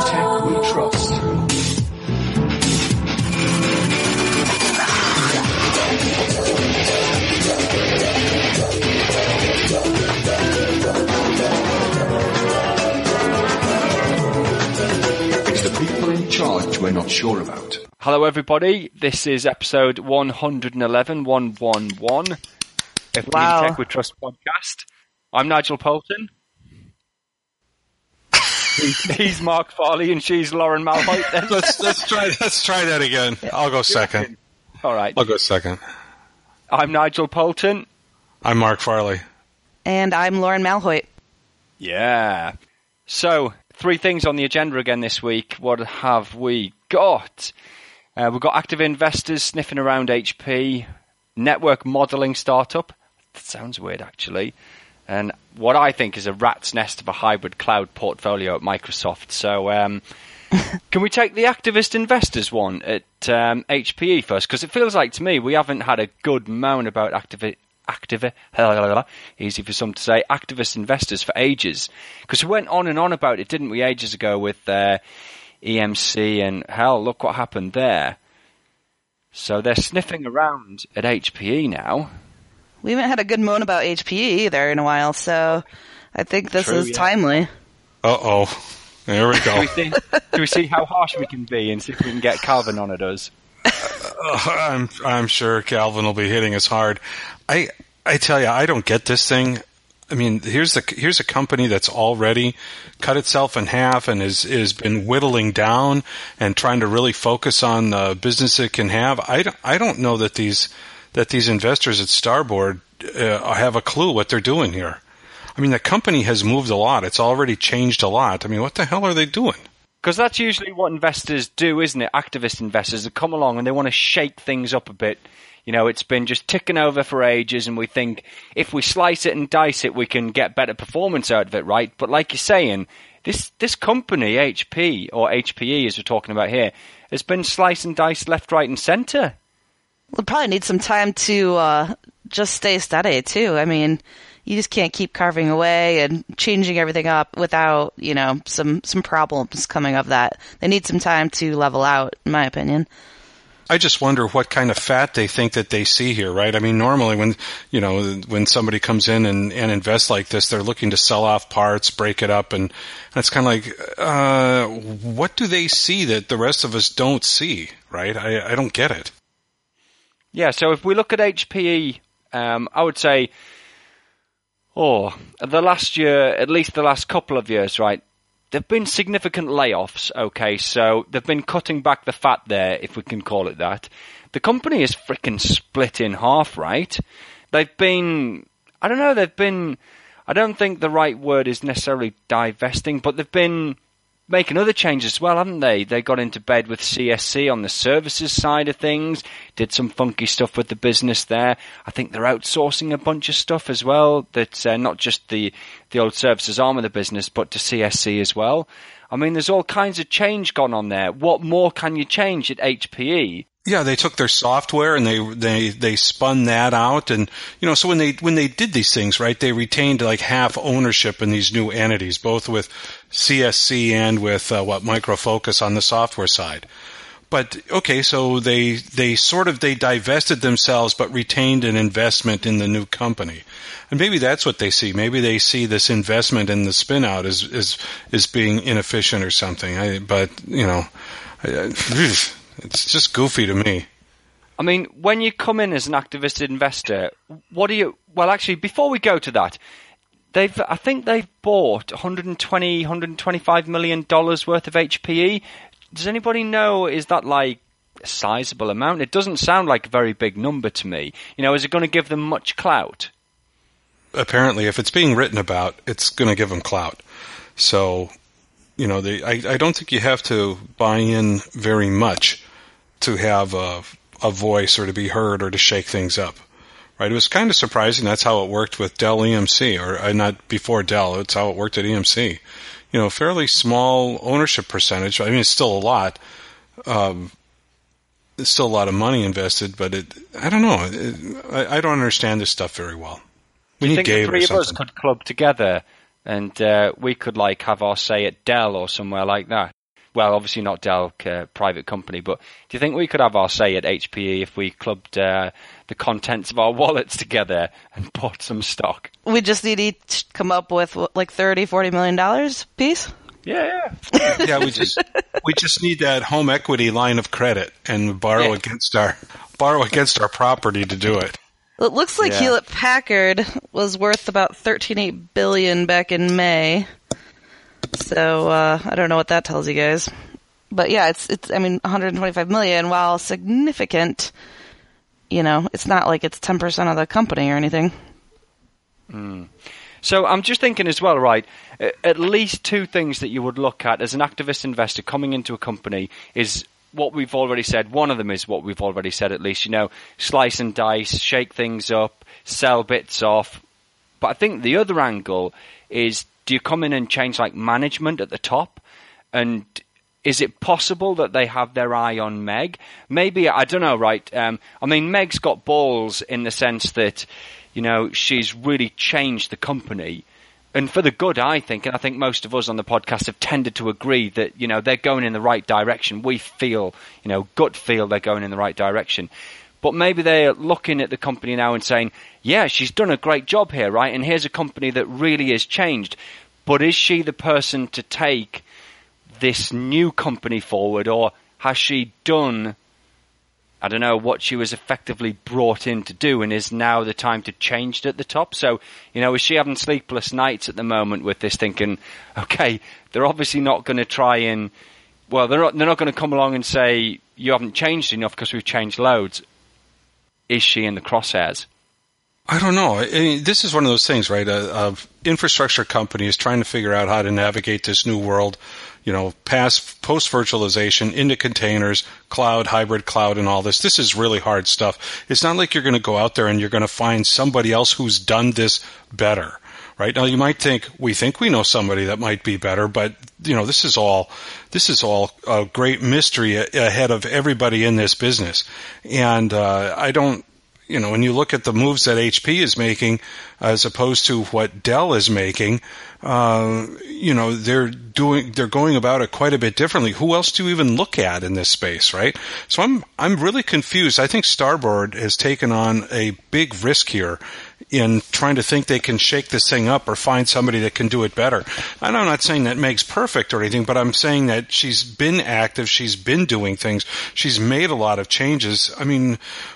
tech we trust. It's the people in charge we're not sure about. Hello everybody, this is episode 111, 111 of the Tech We Trust podcast. I'm Nigel Poulton. He's Mark Farley and she's Lauren Malhoit. Then. Let's try that again. I'll go second. All right. I'll go second. I'm Nigel Poulton. I'm Mark Farley. And I'm Lauren Malhoit. Yeah. So, 3 things on the agenda again this week. What have we got? We've got active investors sniffing around HP, network modeling startup. That sounds weird, actually. And what I think is a rat's nest of a hybrid cloud portfolio at Microsoft. So can we take the activist investors one at HPE first? Because it feels like to me we haven't had a good moan about easy for some to say, activist investors for ages. Because we went on and on about it, didn't we, ages ago with EMC and hell, look what happened there. So they're sniffing around at HPE now. We haven't had a good moan about HPE either in a while, so I think this is timely. Uh-oh. There we go. Do we see how harsh we can be and see if we can get Calvin on at us? I'm sure Calvin will be hitting us hard. I tell you, I don't get this thing. I mean, here's a company that's already cut itself in half and is been whittling down and trying to really focus on the business it can have. I don't know that these investors at Starboard have a clue what they're doing here. I mean, the company has moved a lot. It's already changed a lot. I mean, what the hell are they doing? Because that's usually what investors do, isn't it? Activist investors that come along and they want to shake things up a bit. You know, it's been just ticking over for ages and we think if we slice it and dice it, we can get better performance out of it, right? But like you're saying, this company, HP, or HPE as we're talking about here, has been sliced and diced left, right and centre. We'll probably need some time to just stay steady, too. I mean, you just can't keep carving away and changing everything up without, you know, some problems coming of that. They need some time to level out, in my opinion. I just wonder what kind of fat they think that they see here, right? I mean, normally when somebody comes in and invests like this, they're looking to sell off parts, break it up, and it's kind of like, what do they see that the rest of us don't see, right? I don't get it. Yeah, so if we look at HPE, I would say, the last year, at least the last couple of years, right, there have been significant layoffs, okay, so they've been cutting back the fat there, if we can call it that. The company is freaking split in half, right? I don't think the right word is necessarily divesting, but they've been making other changes as well, haven't they? They got into bed with CSC on the services side of things, did some funky stuff with the business there. I think they're outsourcing a bunch of stuff as well, that's not just the old services arm of the business, but to CSC as well. I mean, there's all kinds of change gone on there. What more can you change at HPE? Yeah, they took their software and they spun that out, and so when they did these things, right, they retained like half ownership in these new entities, both with CSC and with Micro Focus on the software side. But okay, so they divested themselves but retained an investment in the new company, and maybe that's what they see. Maybe they see this investment in the spin out as being inefficient or something. It's just goofy to me. I mean, when you come in as an activist investor, before we go to that, I think they've bought $125 million worth of HPE. Does anybody know, is that like a sizable amount? It doesn't sound like a very big number to me. Is it going to give them much clout? Apparently, if it's being written about, it's going to give them clout. So, I don't think you have to buy in very much to have a voice or to be heard or to shake things up, right? It was kind of surprising. That's how it worked with Dell EMC, or not before Dell. It's how it worked at EMC. Fairly small ownership percentage. I mean, it's still a lot. It's still a lot of money invested, but I don't know. I don't understand this stuff very well. Do you think the three of us could club together and we could have our say at Dell or somewhere like that? well, obviously not Dell, private company, but do you think we could have our say at HPE if we clubbed the contents of our wallets together and bought some stock? We just need each come up with like $30-40 million piece. Yeah. Yeah, we just need that home equity line of credit and borrow against our property to do it. It looks like Hewlett Packard was worth about $13.8 billion back in May. So I don't know what that tells you guys, but yeah, it's $125 million, while significant. It's not like it's 10% of the company or anything. So I'm just thinking as well, right? At least two things that you would look at as an activist investor coming into a company is what we've already said. One of them is what we've already said, at least, slice and dice, shake things up, sell bits off. But I think the other angle is, do you come in and change like management at the top? And is it possible that they have their eye on Meg? Maybe, I don't know, right? Meg's got balls in the sense that, she's really changed the company. And for the good, I think, and I think most of us on the podcast have tended to agree that, they're going in the right direction. We feel, gut feel they're going in the right direction. But maybe they're looking at the company now and saying, yeah, she's done a great job here, right? And here's a company that really has changed. But is she the person to take this new company forward, or has she done, I don't know, what she was effectively brought in to do, and is now the time to change it at the top? So, is she having sleepless nights at the moment with this, thinking, okay, they're obviously not going to try and, well, they're not going to come along and say, you haven't changed enough because we've changed loads. Is she in the crosshairs? I don't know. This is one of those things, right? Infrastructure companies trying to figure out how to navigate this new world, post-virtualization into containers, cloud, hybrid cloud, and all this. This is really hard stuff. It's not like you're going to go out there and you're going to find somebody else who's done this better, right? Now, you might think we know somebody that might be better, but, this is all a great mystery ahead of everybody in this business. And I don't, when you look at the moves that HP is making as opposed to what Dell is making, they're going about it quite a bit differently. Who else do you even look at in this space, right? So I'm really confused. I think Starboard has taken on a big risk here in trying to think they can shake this thing up or find somebody that can do it better. And I'm not saying that Meg's perfect or anything, but I'm saying that she's been active, she's been doing things, she's made a lot of changes. I mean,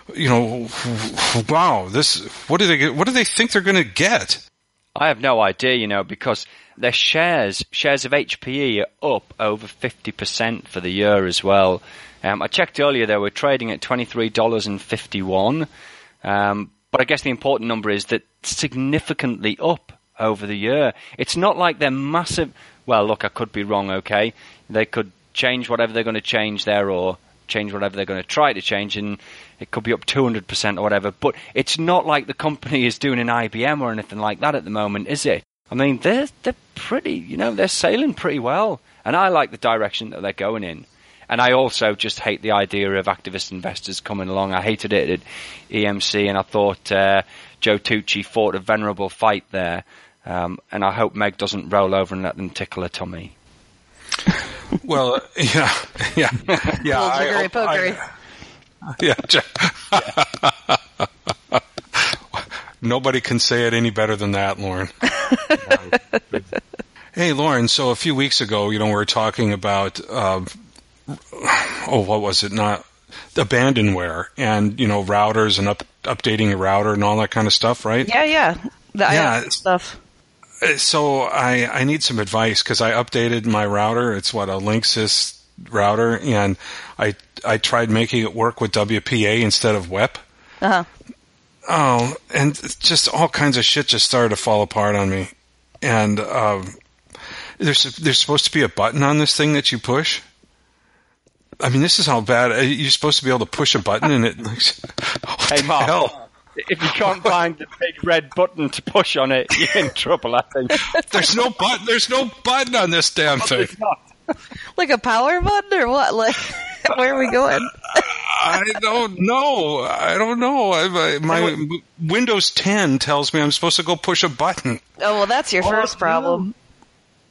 wow, what do they think they're going to get? I have no idea, because their shares of HPE are up over 50% for the year as well. I checked earlier, they were trading at $23.51. But I guess the important number is that significantly up over the year. It's not like they're massive. Well, look, I could be wrong, okay? They could change whatever they're going to change there, or change whatever they're going to try to change, and it could be up 200% or whatever. But it's not like the company is doing an IBM or anything like that at the moment, is it? I mean, they're pretty, they're sailing pretty well. And I like the direction that they're going in. And I also just hate the idea of activist investors coming along. I hated it at EMC, and I thought Joe Tucci fought a venerable fight there. And I hope Meg doesn't roll over and let them tickle her tummy. Well, yeah. Pokery. Nobody can say it any better than that, Lauren. Hey, Lauren, so a few weeks ago, we were talking about... what was it? Not abandonware and, routers and updating your router and all that kind of stuff, right? Yeah. The IoT stuff. So I need some advice because I updated my router. It's a Linksys router, and I tried making it work with WPA instead of WEP. Uh-huh. Oh, and just all kinds of shit just started to fall apart on me. And there's supposed to be a button on this thing that you push. I mean, this is how bad. You're supposed to be able to push a button, and it like, hey, Mark, if you can't find the big red button to push on it, you're in trouble, I think. There's no button. There's no button on this damn thing. It's not. Like a power button or what? Like, where are we going? I don't know. My Windows 10 tells me I'm supposed to go push a button. Oh, well, that's your first problem.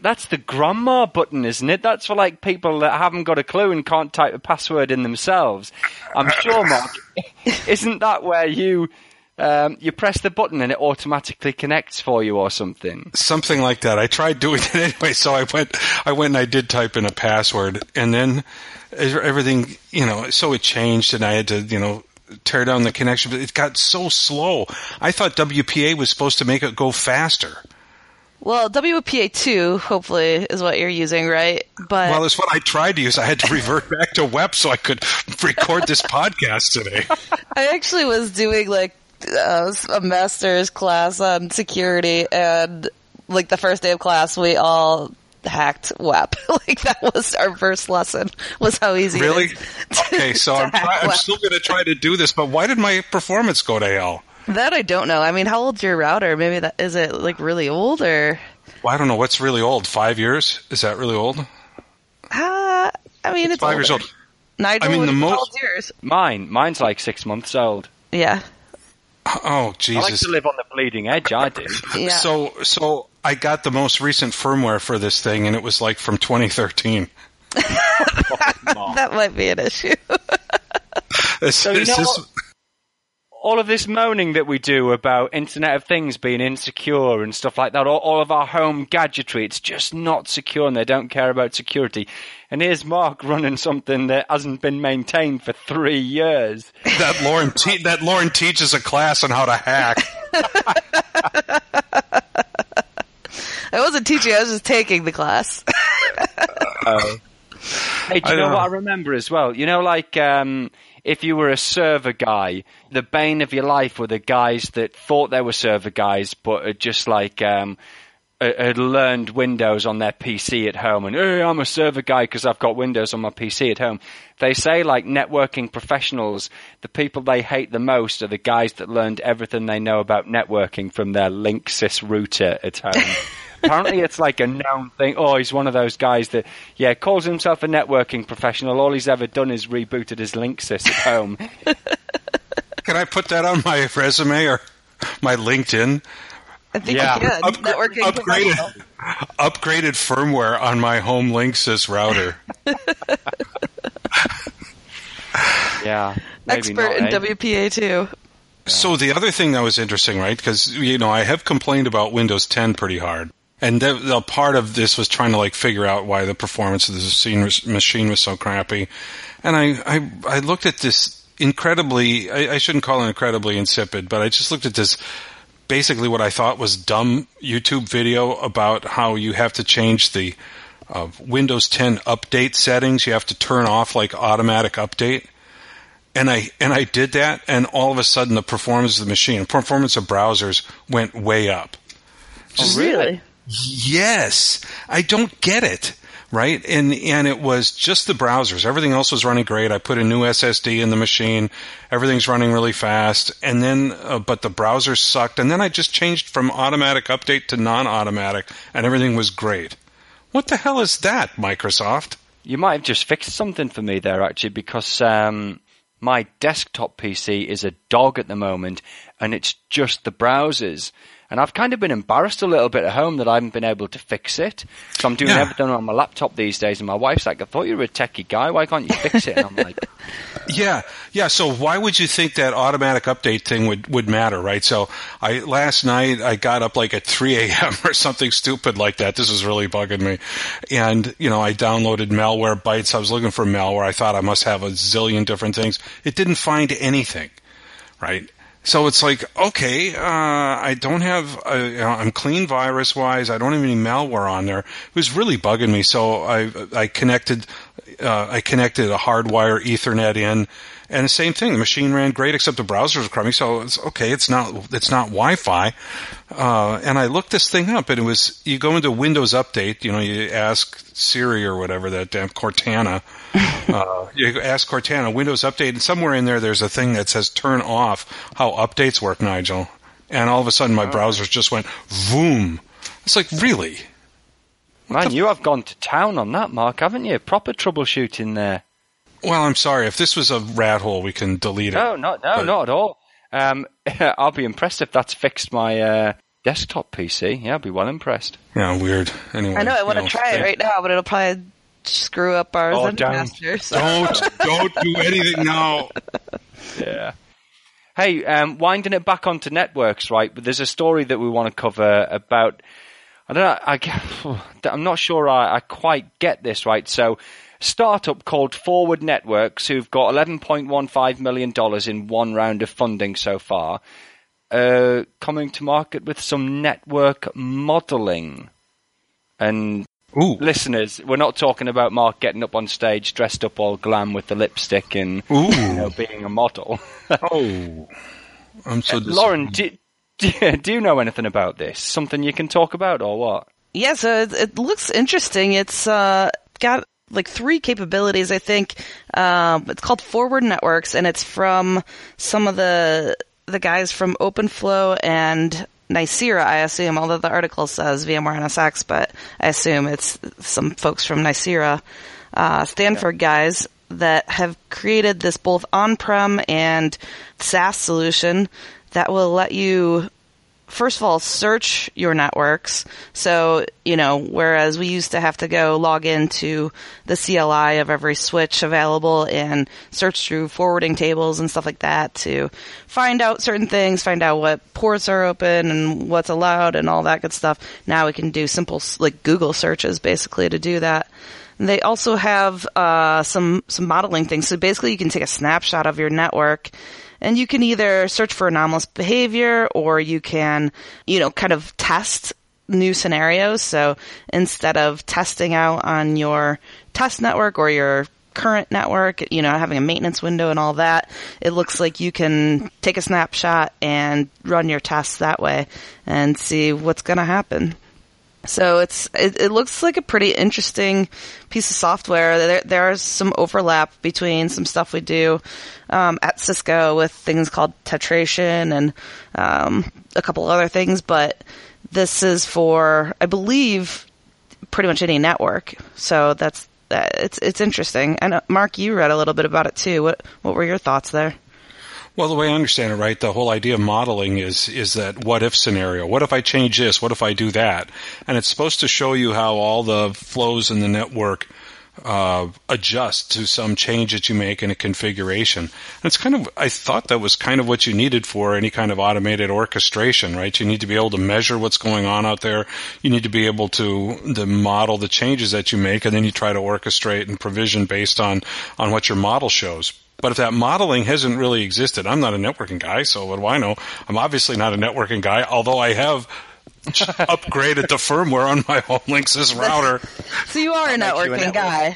That's the grandma button, isn't it? That's for like people that haven't got a clue and can't type a password in themselves. I'm sure, Mark, isn't that where you press the button and it automatically connects for you or something? Something like that. I tried doing it anyway, so I went and I did type in a password, and then everything, so it changed, and I had to, tear down the connection, but it got so slow. I thought WPA was supposed to make it go faster. Well, WPA2, hopefully, is what you're using, right? But well, it's what I tried to use. I had to revert back to web so I could record this podcast today. I actually was doing, like, a master's class on security, and, like, the first day of class, we all hacked web. Like, that was our first lesson, was how easy really? it is. Okay, so I'm still going to try to do this, but why did my performance go to hell? That I don't know. I mean, how old's your router? Maybe is it like really old or? Well, I don't know. What's really old? 5 years? Is that really old? I mean, it's 5 years old. Nigel, I mean, how old's yours? Mine's like 6 months old. Yeah. Oh, Jesus. I like to live on the bleeding edge, I do. Yeah. So I got the most recent firmware for this thing, and it was like from 2013. That might be an issue. All of this moaning that we do about Internet of Things being insecure and stuff like that, all of our home gadgetry, it's just not secure, and they don't care about security. And here's Mark running something that hasn't been maintained for 3 years. That Lauren teaches a class on how to hack. I wasn't teaching, I was just taking the class. Hey, do you know what I remember as well? If you were a server guy, the bane of your life were the guys that thought they were server guys, but had just had learned Windows on their PC at home, and hey, I'm a server guy because I've got Windows on my PC at home. They say, like, networking professionals, the people they hate the most are the guys that learned everything they know about networking from their Linksys router at home. Apparently it's like a known thing. Oh, he's one of those guys that, calls himself a networking professional. All he's ever done is rebooted his Linksys at home. Can I put that on my resume or my LinkedIn? I think you can. Networking professional. Upgraded firmware on my home Linksys router. Yeah. Expert in WPA too. So the other thing that was interesting, right, because, I have complained about Windows 10 pretty hard. And the part of this was trying to figure out why the performance of the machine was so crappy. And I looked at this incredibly, I shouldn't call it incredibly insipid, but I just looked at this, basically what I thought was dumb YouTube video about how you have to change the Windows 10 update settings. You have to turn off automatic update. And I did that, and all of a sudden the performance of the machine, performance of browsers went way up. Oh, really? Yes. I don't get it, right? And it was just the browsers. Everything else was running great. I put a new SSD in the machine. Everything's running really fast. And then, but the browsers sucked. And then I just changed from automatic update to non-automatic, and everything was great. What the hell is that, Microsoft? You might have just fixed something for me there, actually, because my desktop PC is a dog at the moment, and it's just the browsers. And I've kind of been embarrassed a little bit at home that I haven't been able to fix it. So I'm doing everything on my laptop these days, and my wife's like, I thought you were a techie guy. Why can't you fix it? And I'm like... Yeah. So why would you think that automatic update thing would matter, right? So last night I got up at 3 a.m. or something stupid like that. This was really bugging me. And, I downloaded Malwarebytes. I was looking for malware. I thought I must have a zillion different things. It didn't find anything, right? So it's okay, I don't have, I'm clean virus-wise. I don't have any malware on there. It was really bugging me. So I connected a hardwire Ethernet in, and the same thing. The machine ran great, except the browsers were crummy. So it's okay. It's not Wi-Fi. And I looked this thing up, and it was, you go into Windows Update, you ask Siri or whatever, that damn Cortana. You ask Cortana, Windows Update, and somewhere in there's a thing that says turn off how updates work, Nigel. And all of a sudden my browsers just went boom. It's really? Man, you have gone to town on that, Mark, haven't you? Proper troubleshooting there. Well, I'm sorry. If this was a rat hole, we can delete it. No, not at all. I'll be impressed if that's fixed my desktop PC. Yeah, I'd be well impressed. Yeah, weird. Anyway, I know, I want to try it right now, but it'll probably screw up our Zencaster. So. Don't do anything now. Yeah. Hey, winding it back onto networks, right? But there's a story that we want to cover about. I don't know. I'm not sure I quite get this right. So, startup called Forward Networks, who've got $11.15 million in one round of funding so far, coming to market with some network modeling. And Ooh. listeners, we're not talking about Mark getting up on stage dressed up all glam with the lipstick and being a model. Oh, I'm so disappointed. Lauren, do you know anything about this? Something you can talk about or what? Yeah, so it looks interesting. It's got like 3 capabilities, I think. It's called Forward Networks, and it's from some of the guys from OpenFlow and Nicira, I assume, although the article says VMware NSX, but I assume it's some folks from Nicira, Stanford guys that have created this both on-prem and SaaS solution that will let you, first of all, search your networks. So, whereas we used to have to go log into the CLI of every switch available and search through forwarding tables and stuff like that to find out certain things, find out what ports are open and what's allowed and all that good stuff. Now we can do simple, like Google searches basically to do that. They also have some modeling things. So basically you can take a snapshot of your network and you can either search for anomalous behavior or you can, kind of test new scenarios. So instead of testing out on your test network or your current network, having a maintenance window and all that, it looks like you can take a snapshot and run your tests that way and see what's going to happen. So it looks like a pretty interesting piece of software. There's some overlap between some stuff we do at Cisco with things called tetration and a couple other things, but this is for, I believe, pretty much any network. So it's interesting. And Mark, you read a little bit about it too. What were your thoughts there? Well, the way I understand it, right, the whole idea of modeling is that what-if scenario. What if I change this? What if I do that? And it's supposed to show you how all the flows in the network adjust to some change that you make in a configuration. And it's I thought that was kind of what you needed for any kind of automated orchestration, right? You need to be able to measure what's going on out there. You need to be able to model the changes that you make, and then you try to orchestrate and provision based on what your model shows. But if that modeling hasn't really existed, I'm not a networking guy, so what do I know? I'm obviously not a networking guy, although I have upgraded the firmware on my home Linksys router. So you are a networking guy.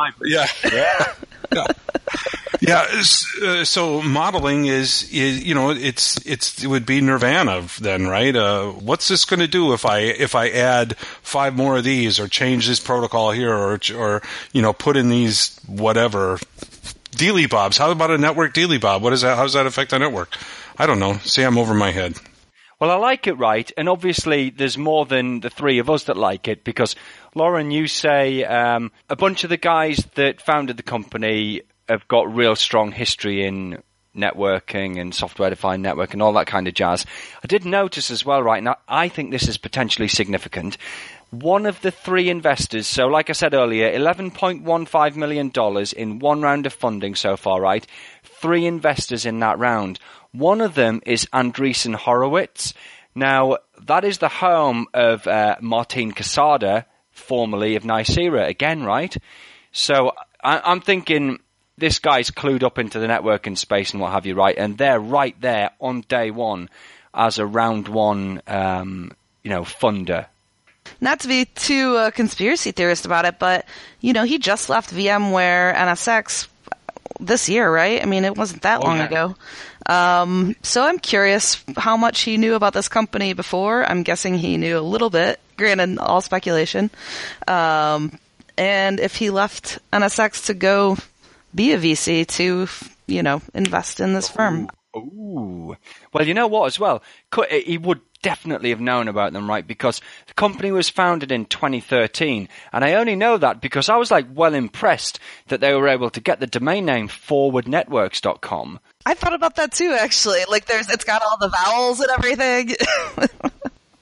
Yeah. So modeling is it would be nirvana then, right? What's this going to do if I add 5 more of these or change this protocol here or put in these whatever dealy bobs? How about a network dealy bob? What is that? How does that affect the network? I don't know. See, I'm over my head. Well, I like it, right? And obviously there's more than the 3 of us that like it because, Lauren, you say a bunch of the guys that founded the company have got real strong history in networking and software-defined network and all that kind of jazz. I did notice as well, right, now I think this is potentially significant. One of the 3 investors, so like I said earlier, $11.15 million in one round of funding so far, right? 3 investors in that round. One of them is Andreessen Horowitz. Now, that is the home of Martin Casada, formerly of Nicira, again, right? So I'm thinking this guy's clued up into the networking space and what have you, right? And they're right there on day one as a round 1, funder. Not to be too conspiracy theorist about it, but, he just left VMware NSX this year, right? I mean, it wasn't that long ago. So I'm curious how much he knew about this company before. I'm guessing he knew a little bit, granted, all speculation. And if he left NSX to go be a VC to, invest in this firm. Ooh. Well, you know what as well? He would definitely have known about them, right? Because the company was founded in 2013, and I only know that because I was well impressed that they were able to get the domain name forwardnetworks.com. I thought about that too, actually. It's got all the vowels and everything.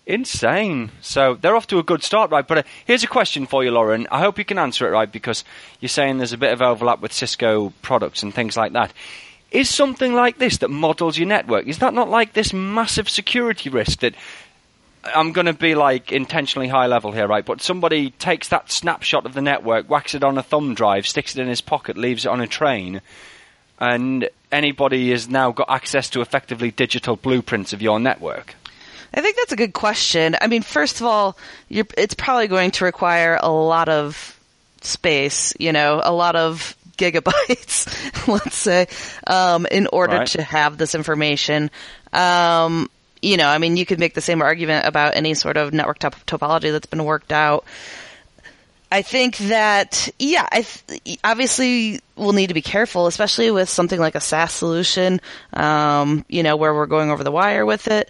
Insane. So they're off to a good start, right? But here's a question for you, Lauren. I hope you can answer it right, because you're saying there's a bit of overlap with Cisco products and things like that. Is something like this that models your network, is that not like this massive security risk that I'm going to be like intentionally high level here, right? But somebody takes that snapshot of the network, whacks it on a thumb drive, sticks it in his pocket, leaves it on a train, and anybody has now got access to effectively digital blueprints of your network? I think that's a good question. I mean, first of all, it's probably going to require a lot of space, a lot of gigabytes, let's say, in order to have this information. I mean, you could make the same argument about any sort of network topology that's been worked out. I think that, obviously we'll need to be careful, especially with something like a SaaS solution, where we're going over the wire with it.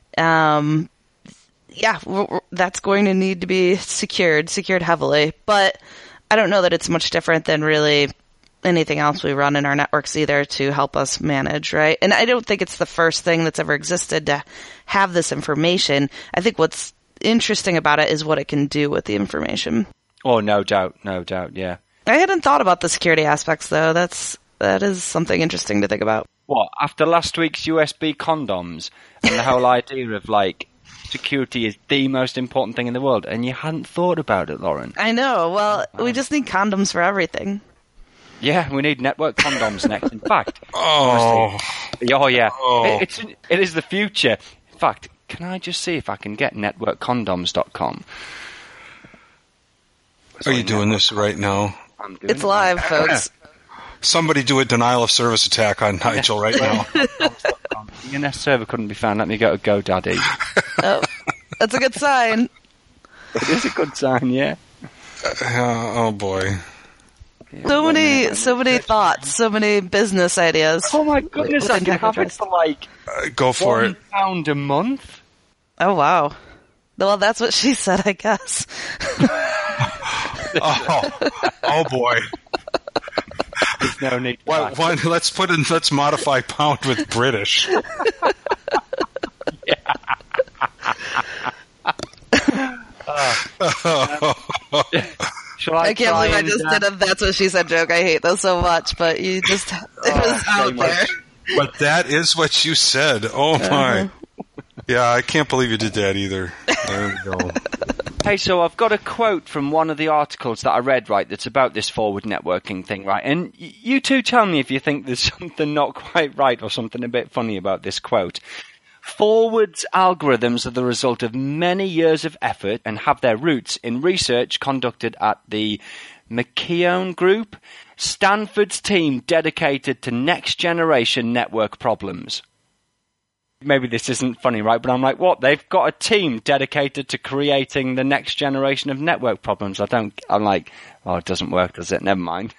That's going to need to be secured heavily. But I don't know that it's much different than really anything else we run in our networks either to help us manage, right? And I don't think it's the first thing that's ever existed to have this information. I think what's interesting about it is what it can do with the information. Oh, no doubt, yeah. I hadn't thought about the security aspects, though. That is something interesting to think about. What, after last week's USB condoms and the whole idea of, like, security is the most important thing in the world, and you hadn't thought about it, Lauren? I know. Well, we just need condoms for everything. Yeah, we need network condoms next. In fact, honestly, it is the future. In fact, can I just see if I can get networkcondoms.com? Are you doing this right now? It's live, folks. Somebody do a denial of service attack on Nigel right now. The DNS server couldn't be found. Let me go to GoDaddy. Oh, that's a good sign. It is a good sign, yeah. Oh boy. Yeah, so many thoughts, so many business ideas. Oh my goodness, I can have it for like go for it. £1 a month. Oh wow. Well, that's what she said, I guess. Oh boy. There's no need. Let's modify pound with British. I can't believe I just did a "that's what she said" joke. I hate those so much, but it was out there. But that is what you said. Oh my. Yeah, I can't believe you did that either. There we go. Hey, so I've got a quote from one of the articles that I read, right, that's about this forward networking thing, right? And you two tell me if you think there's something not quite right or something a bit funny about this quote. Forward's algorithms are the result of many years of effort and have their roots in research conducted at the McKeown Group, Stanford's team dedicated to next-generation network problems. Maybe this isn't funny, right? But I'm like, what? They've got a team dedicated to creating the next generation of network problems. I'm like, oh, it doesn't work, does it? Never mind.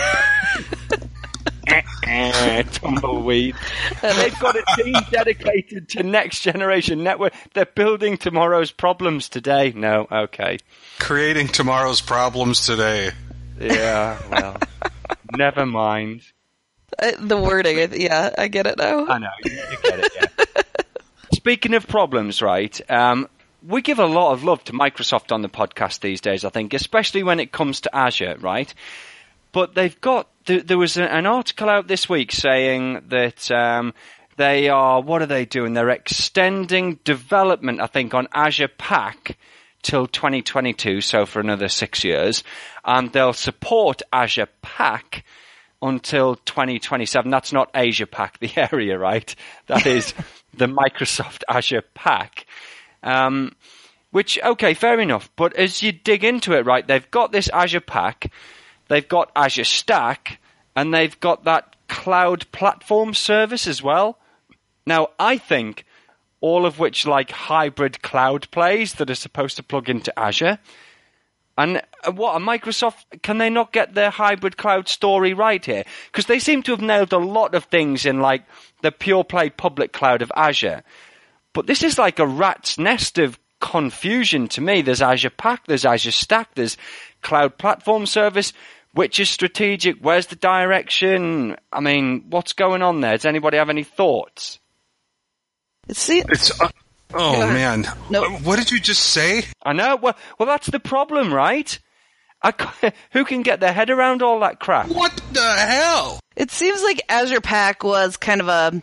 Tumbleweed. They've got a team dedicated to next generation network. They're building tomorrow's problems today. No, okay. Creating tomorrow's problems today. Yeah, well, never mind. The wording, I get it now. I know, you get it, yeah. Speaking of problems, right, we give a lot of love to Microsoft on the podcast these days, I think, especially when it comes to Azure, right? But they've got, there was an article out this week saying that they are, what are they doing? They're extending development, I think, on Azure Pack till 2022, so for another 6 years, and they'll support Azure Pack until 2027. That's not Asia Pac, the area, right? That is the Microsoft Azure Pack. Which, okay, fair enough. But as you dig into it, right, they've got this Azure Pack, they've got Azure Stack, and they've got that cloud platform service as well. Now, I think all of which like hybrid cloud plays that are supposed to plug into Azure. And what, Microsoft, can they not get their hybrid cloud story right here? Because they seem to have nailed a lot of things in like the pure play public cloud of Azure. But this is like a rat's nest of confusion to me. There's Azure Pack, there's Azure Stack, there's cloud platform service. Which is strategic? Where's the direction? I mean, what's going on there? Does anybody have any thoughts? It's Oh, man. Nope. What did you just say? I know. Well, that's the problem, right? Who can get their head around all that crap? What the hell? It seems like Azure Pack was kind of a,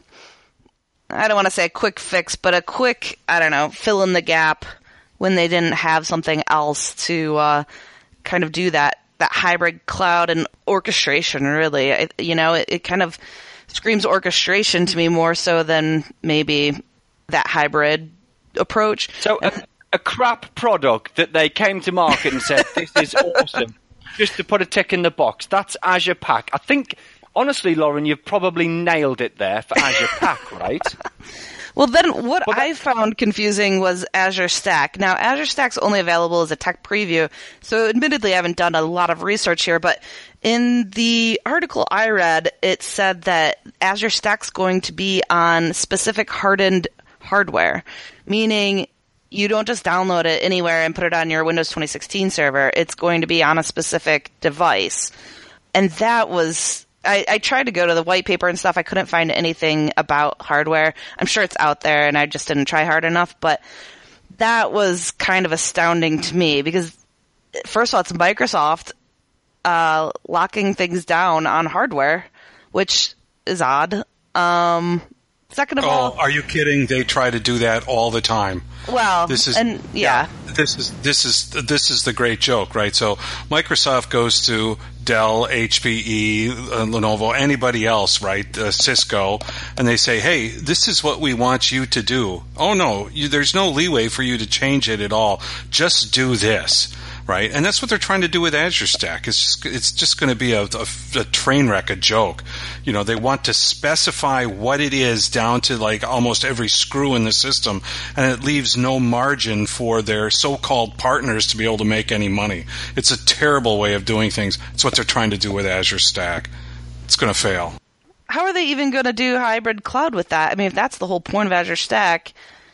I don't want to say a quick fix, but a quick, I don't know, fill in the gap when they didn't have something else to kind of do that hybrid cloud and orchestration, really. It kind of screams orchestration to me more so than maybe that hybrid approach. So a crap product that they came to market and said, this is awesome, just to put a tick in the box. That's Azure Pack. I think, honestly, Lauren, you've probably nailed it there for Azure Pack, right? Well, then what I found confusing was Azure Stack. Now, Azure Stack's only available as a tech preview, so admittedly I haven't done a lot of research here, but in the article I read, it said that Azure Stack's going to be on specific hardened hardware, meaning you don't just download it anywhere and put it on your Windows 2016 server. It's going to be on a specific device. And that was... I tried to go to the white paper and stuff. I couldn't find anything about hardware. I'm sure it's out there, and I just didn't try hard enough. But that was kind of astounding to me because, first of all, it's Microsoft locking things down on hardware, which is odd. Second of all, are you kidding? They try to do that all the time. Well, this is yeah. This is the great joke, right? So Microsoft goes to Dell, HPE, Lenovo, anybody else, right? Cisco, and they say, "Hey, this is what we want you to do." Oh no, there's no leeway for you to change it at all. Just do this. Right, and that's what they're trying to do with Azure Stack. It's just going to be a train wreck, a joke. They want to specify what it is down to like almost every screw in the system, and it leaves no margin for their so-called partners to be able to make any money. It's a terrible way of doing things. It's what they're trying to do with Azure Stack. It's going to fail. How are they even going to do hybrid cloud with that? I mean, if that's the whole point of Azure Stack,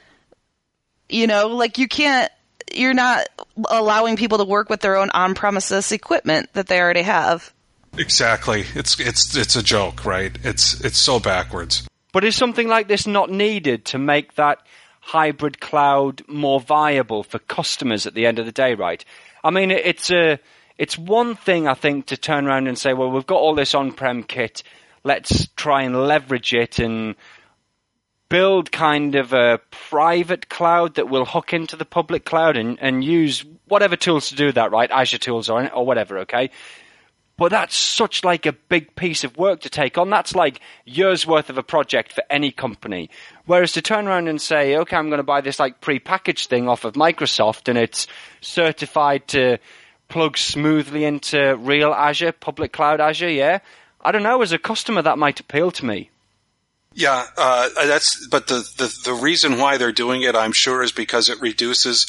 like you can't. You're not allowing people to work with their own on-premises equipment that they already have. Exactly. It's a joke, right? It's so backwards. But is something like this not needed to make that hybrid cloud more viable for customers at the end of the day, right? I mean, it's one thing, I think, to turn around and say, well, we've got all this on-prem kit, let's try and leverage it and build kind of a private cloud that will hook into the public cloud and use whatever tools to do that, right? Azure tools or whatever, okay? But that's such like a big piece of work to take on. That's like years worth of a project for any company. Whereas to turn around and say, okay, I'm going to buy this like pre-packaged thing off of Microsoft and it's certified to plug smoothly into real Azure, public cloud Azure, yeah? I don't know, as a customer that might appeal to me. Yeah, but the reason why they're doing it, I'm sure, is because it reduces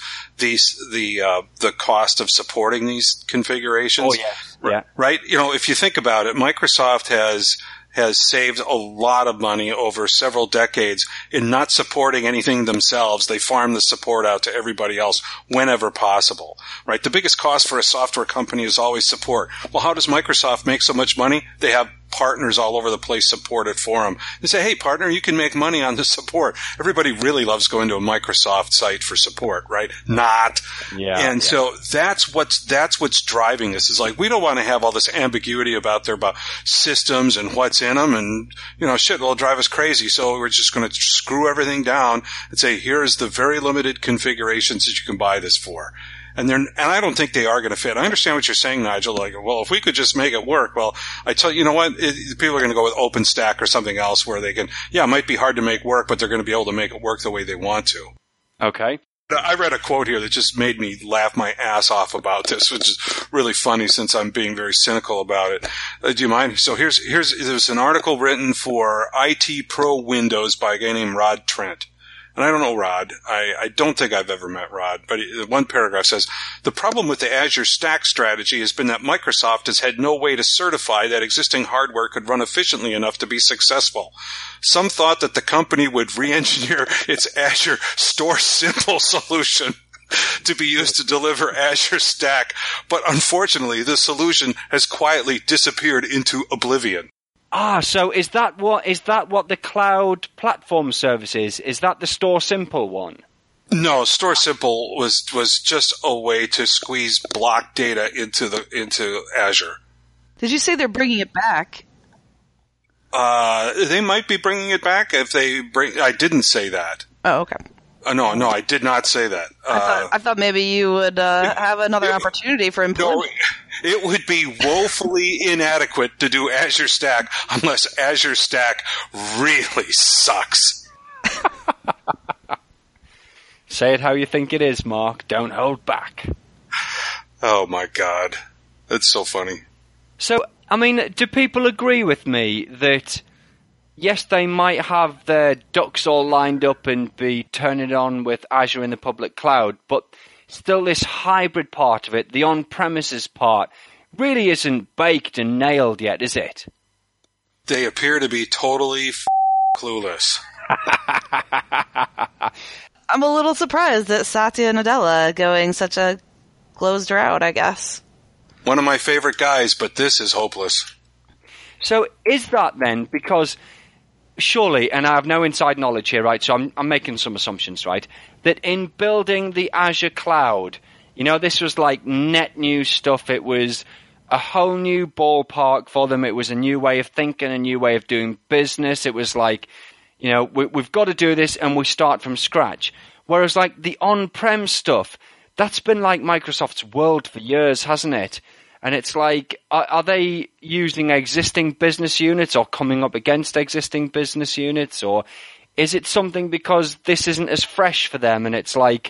the cost of supporting these configurations. Oh yeah. Right. If you think about it, Microsoft has saved a lot of money over several decades in not supporting anything themselves. They farm the support out to everybody else whenever possible, right? The biggest cost for a software company is always support. Well, how does Microsoft make so much money? They have partners all over the place support it for them. They say, hey, partner, you can make money on the support. Everybody really loves going to a Microsoft site for support, right? Not. Yeah. And so that's what's driving this is like, we don't want to have all this ambiguity about systems and what's in them and, shit will drive us crazy. So we're just going to screw everything down and say, here's the very limited configurations that you can buy this for. And I don't think they are going to fit. I understand what you're saying, Nigel. Like, well, if we could just make it work, well, I tell you, what? People are going to go with OpenStack or something else where they can, it might be hard to make work, but they're going to be able to make it work the way they want to. Okay. I read a quote here that just made me laugh my ass off about this, which is really funny since I'm being very cynical about it. Do you mind? So there's an article written for IT Pro Windows by a guy named Rod Trent. And I don't know Rod. I don't think I've ever met Rod. But one paragraph says, the problem with the Azure Stack strategy has been that Microsoft has had no way to certify that existing hardware could run efficiently enough to be successful. Some thought that the company would re-engineer its Azure Store Simple solution to be used to deliver Azure Stack. But unfortunately, the solution has quietly disappeared into oblivion. So is that what the cloud platform service is? Is that the Store Simple one? No, Store Simple was just a way to squeeze block data into Azure. Did you say they're bringing it back? They might be bringing it back if they bring. I didn't say that. Oh, okay. No, I did not say that. I thought maybe you would have another opportunity for employment. No, it would be woefully inadequate to do Azure Stack unless Azure Stack really sucks. Say it how you think it is, Mark. Don't hold back. Oh my God. That's so funny. So, I mean, do people agree with me that, yes, they might have their ducks all lined up and be turning it on with Azure in the public cloud, but still this hybrid part of it, the on-premises part, really isn't baked and nailed yet, is it? They appear to be totally clueless. I'm a little surprised at Satya Nadella going such a closed route, I guess. One of my favorite guys, but this is hopeless. So is that then, because surely, and I have no inside knowledge here, right, so I'm making some assumptions, right, that in building the Azure cloud, you know, this was like net new stuff. It was a whole new ballpark for them. It was a new way of thinking, a new way of doing business. It was like, you know, we've got to do this and we start from scratch. Whereas like the on-prem stuff, that's been like Microsoft's world for years, hasn't it? And it's like, are they using existing business units or coming up against existing business units? Or is it something because this isn't as fresh for them and it's like,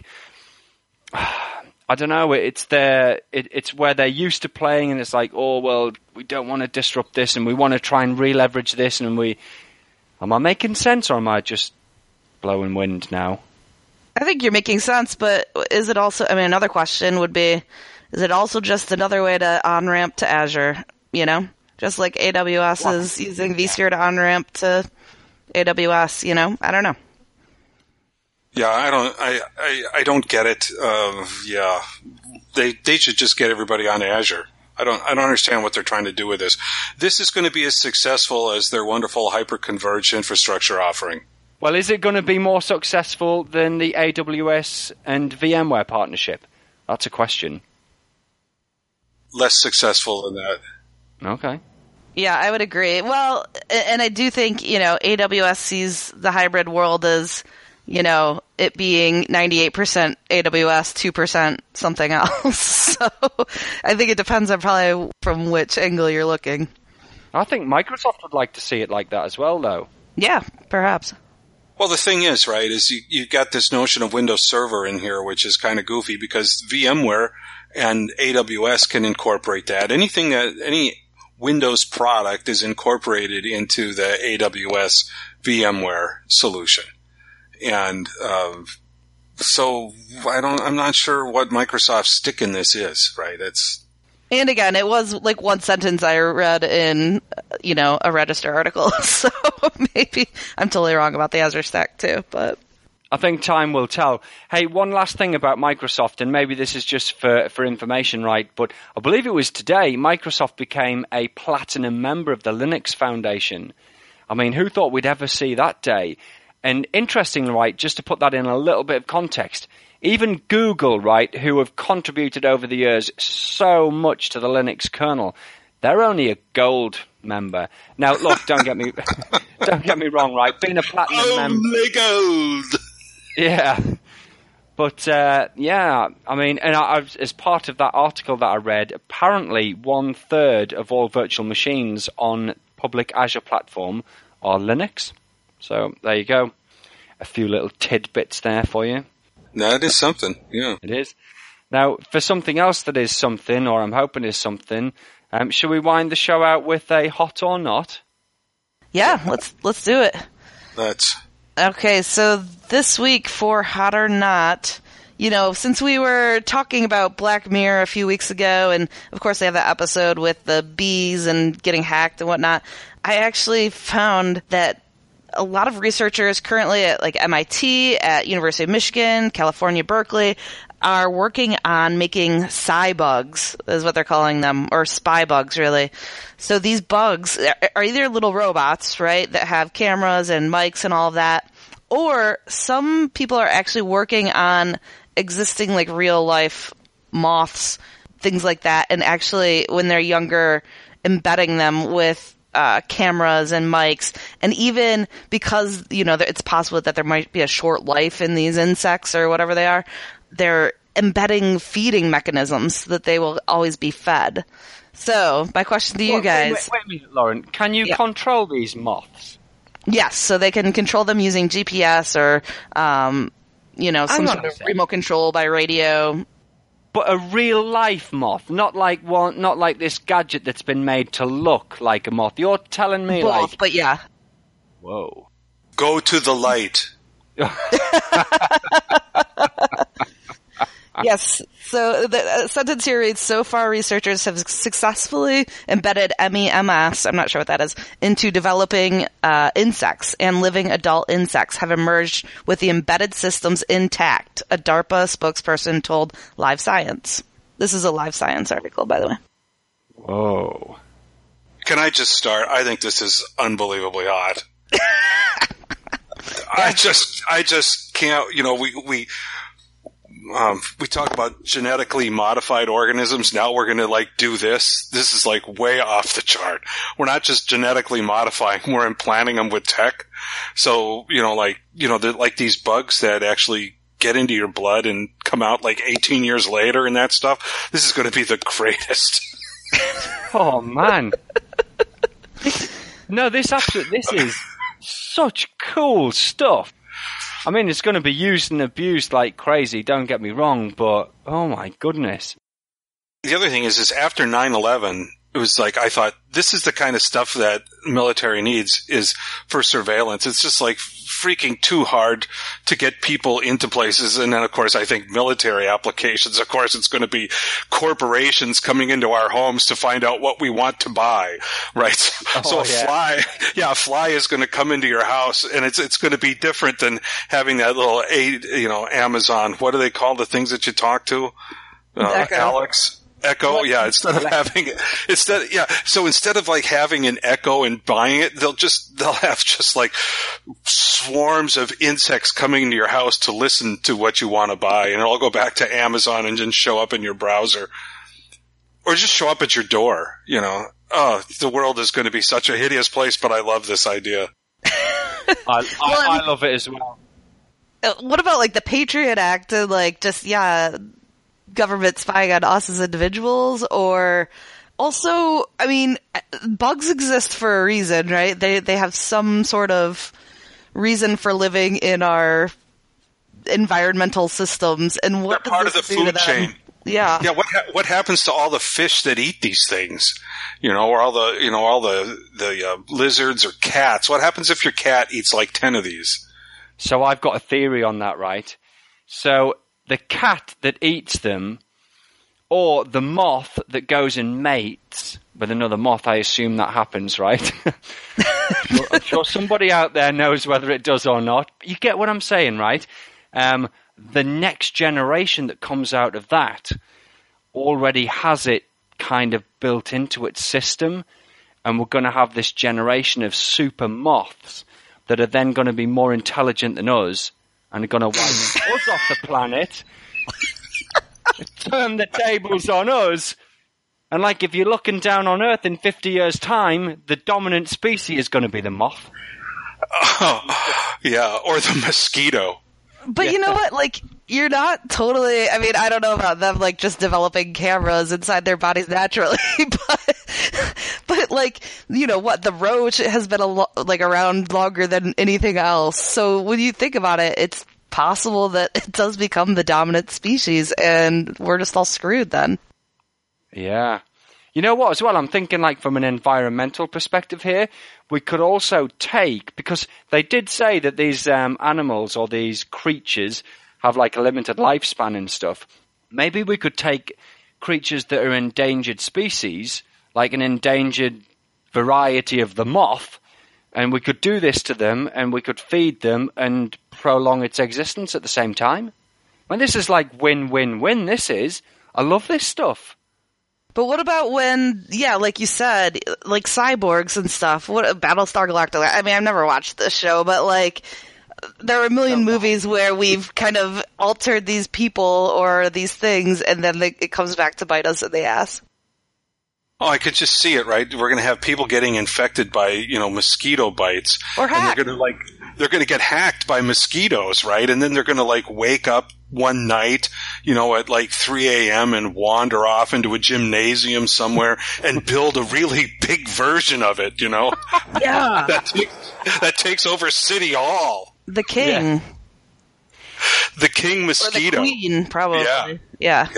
I don't know, it's where they're used to playing and it's like, oh, well, we don't want to disrupt this and we want to try and re-leverage this and am I making sense or am I just blowing wind now? I think you're making sense, but is it also, I mean, another question would be, is it also just another way to on-ramp to Azure, you know? Just like AWS is using vSphere to on-ramp to AWS, you know? I don't know. Yeah, I don't get it. Yeah, they should just get everybody on Azure. I don't understand what they're trying to do with this. This is going to be as successful as their wonderful hyper-converged infrastructure offering. Well, is it going to be more successful than the AWS and VMware partnership? That's a question. Less successful than that. Okay. Yeah, I would agree. Well, and I do think, you know, AWS sees the hybrid world as, you know, it being 98% AWS, 2% something else. So I think it depends on probably from which angle you're looking. I think Microsoft would like to see it like that as well, though. Yeah, perhaps. Well, the thing is, right, is you got this notion of Windows Server in here, which is kind of goofy because VMware and AWS can incorporate that. Any Windows product is incorporated into the AWS VMware solution. And so I'm not sure what Microsoft's stick in this is, right? And again, it was like one sentence I read in, you know, a Register article. So maybe I'm totally wrong about the Azure Stack too, but I think time will tell. Hey, one last thing about Microsoft, and maybe this is just for information, right? But I believe it was today Microsoft became a platinum member of the Linux Foundation. I mean, who thought we'd ever see that day? And interestingly, right, just to put that in a little bit of context, even Google, right, who have contributed over the years so much to the Linux kernel, they're only a gold member. Now, look, don't get me wrong, right? Being a platinum member, only gold. Yeah. But, yeah, I mean, and as part of that article that I read, apparently 1/3 of all virtual machines on public Azure platform are Linux. So there you go. A few little tidbits there for you. That is something, yeah. It is. Now, for something else that is something, or I'm hoping is something, shall we wind the show out with a hot or not? yeah, let's do it. That's... Okay, so this week for Hot or Not, you know, since we were talking about Black Mirror a few weeks ago, and of course they have that episode with the bees and getting hacked and whatnot, I actually found that a lot of researchers currently at like MIT, at University of Michigan, California, Berkeley, are working on making psi bugs, is what they're calling them, or spy bugs, really. So these bugs are either little robots, right, that have cameras and mics and all of that, or some people are actually working on existing like real life moths, things like that, and actually when they're younger, embedding them with cameras and mics, and even because, you know, it's possible that there might be a short life in these insects or whatever they are, they're embedding feeding mechanisms so that they will always be fed. So, my question to you guys... Wait a minute, Lauren. Can you control these moths? Yes, so they can control them using GPS or, you know, some sort of remote control by radio. But a real life moth, not like this gadget that's been made to look like a moth. You're telling me both, but yeah. Whoa. Go to the light. Yes. So the sentence here reads, so far researchers have successfully embedded MEMS, I'm not sure what that is, into developing insects, and living adult insects have emerged with the embedded systems intact, a DARPA spokesperson told Live Science. This is a Live Science article, by the way. Whoa. Can I just start? I think this is unbelievably hot. I just can't, you know, we talk about genetically modified organisms. Now we're going to like do this. This is like way off the chart. We're not just genetically modifying, we're implanting them with tech. So, you know, like these bugs that actually get into your blood and come out like 18 years later and that stuff. This is going to be the greatest. Oh man. No, this is such cool stuff. I mean, it's going to be used and abused like crazy, don't get me wrong, but oh my goodness. The other thing is after 9/11, it was like, I thought, this is the kind of stuff that military needs is for surveillance. It's just like freaking too hard to get people into places. And then, of course, I think military applications, of course, it's going to be corporations coming into our homes to find out what we want to buy, right? Oh, a fly is going to come into your house, and it's going to be different than having that little, Amazon. What do they call the things that you talk to? Alex? Echo, yeah, so instead of like having an Echo and buying it, they'll have just like swarms of insects coming into your house to listen to what you want to buy, and it'll go back to Amazon and then show up in your browser. Or just show up at your door, you know. Oh, the world is going to be such a hideous place, but I love this idea. I love it as well. What about like the Patriot Act and like government spying on us as individuals? Or also, I mean, bugs exist for a reason, right? They have some sort of reason for living in our environmental systems, and what they're part of the food chain. Yeah. Yeah. What happens to all the fish that eat these things? You know, or all the lizards or cats. What happens if your cat eats like 10 of these? So I've got a theory on that, right? So the cat that eats them, or the moth that goes and mates with another moth, I assume that happens, right? I'm sure somebody out there knows whether it does or not. You get what I'm saying, right? The next generation that comes out of that already has it kind of built into its system, and we're going to have this generation of super moths that are then going to be more intelligent than us and are going to wipe us off the planet, turn the tables on us, and like if you're looking down on Earth in 50 years' time, the dominant species is going to be the moth. Oh, yeah, or the mosquito. But you know what? Like, you're not totally, I mean, I don't know about them, like, just developing cameras inside their bodies naturally, but like, you know what? The roach has been around longer than anything else. So when you think about it, it's possible that it does become the dominant species, and we're just all screwed then. Yeah. You know what, as well, I'm thinking like from an environmental perspective here, we could also take, because they did say that these animals or these creatures have like a limited lifespan and stuff. Maybe we could take creatures that are endangered species, like an endangered variety of the moth, And we could do this to them, and we could feed them and prolong its existence at the same time. And this is like win-win-win, this is. I love this stuff. But what about when, like you said, like cyborgs and stuff? What Battlestar Galactica? I mean, I've never watched this show, but like, there are a million movies where we've kind of altered these people or these things, and then it comes back to bite us in the ass. Oh, I could just see it, right? We're going to have people getting infected by, mosquito bites. Or hacked. And they're going to get hacked by mosquitoes, right? And then they're going to wake up one night, at 3 a.m. and wander off into a gymnasium somewhere and build a really big version of it, Yeah. that takes over City Hall. The king. Yeah. The king mosquito. Or the queen, probably. Yeah.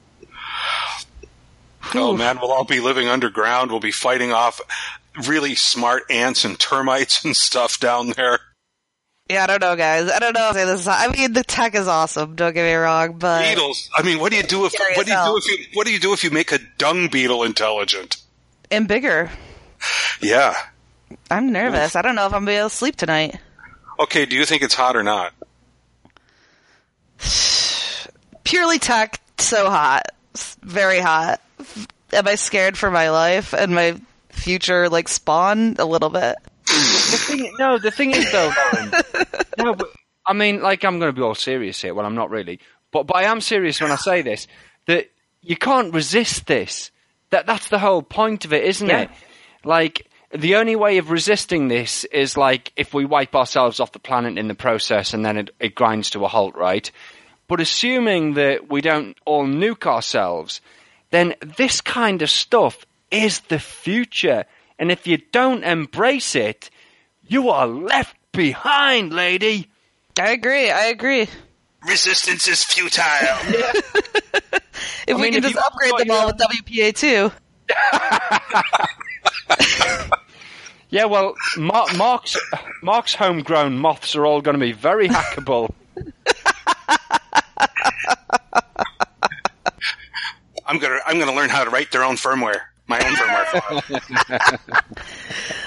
Oh man, we'll all be living underground. We'll be fighting off really smart ants and termites and stuff down there. Yeah, I don't know, guys. I don't know if this is. I mean, the tech is awesome. Don't get me wrong, but beetles. I mean, what do you do if you make a dung beetle intelligent and bigger? Yeah, I'm nervous. I don't know if I'm gonna be able to sleep tonight. Okay, do you think it's hot or not? Purely tech, so hot, very hot. Am I scared for my life and my future, spawn a little bit? The thing is though, Lauren, I mean, I'm going to be all serious here. Well, I'm not really, but I am serious when I say this. That you can't resist this. That's the whole point of it, isn't it? The only way of resisting this is if we wipe ourselves off the planet in the process, and then it grinds to a halt, right? But assuming that we don't all nuke ourselves, then this kind of stuff is the future. And if you don't embrace it, you are left behind, lady. I agree. Resistance is futile. If we can just upgrade them all with WPA too. Yeah, well, Mark's homegrown moths are all going to be very hackable. I'm gonna learn how to write their own firmware. My own firmware.